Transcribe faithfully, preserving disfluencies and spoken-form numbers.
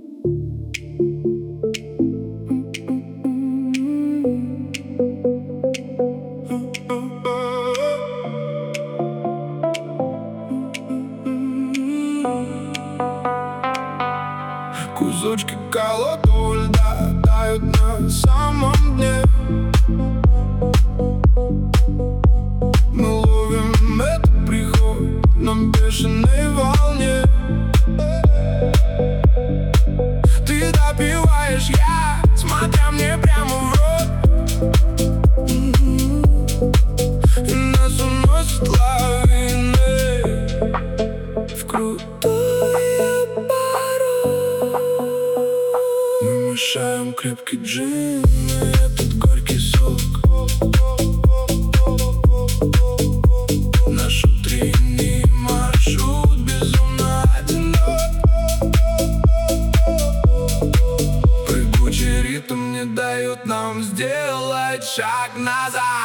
Кусочки колотого льда тают на самом дне. Мы ловим этот приход на бешеной волне. Ты допиваешь, я, смотря мне прямо в рот, и нас уносит лавиной в крутой оборот. Мы мешаем крепкий джин и этот горький сок. Наш утренний маршрут безумно одинок. Прыгучий ритм не дает нам сделать шаг назад.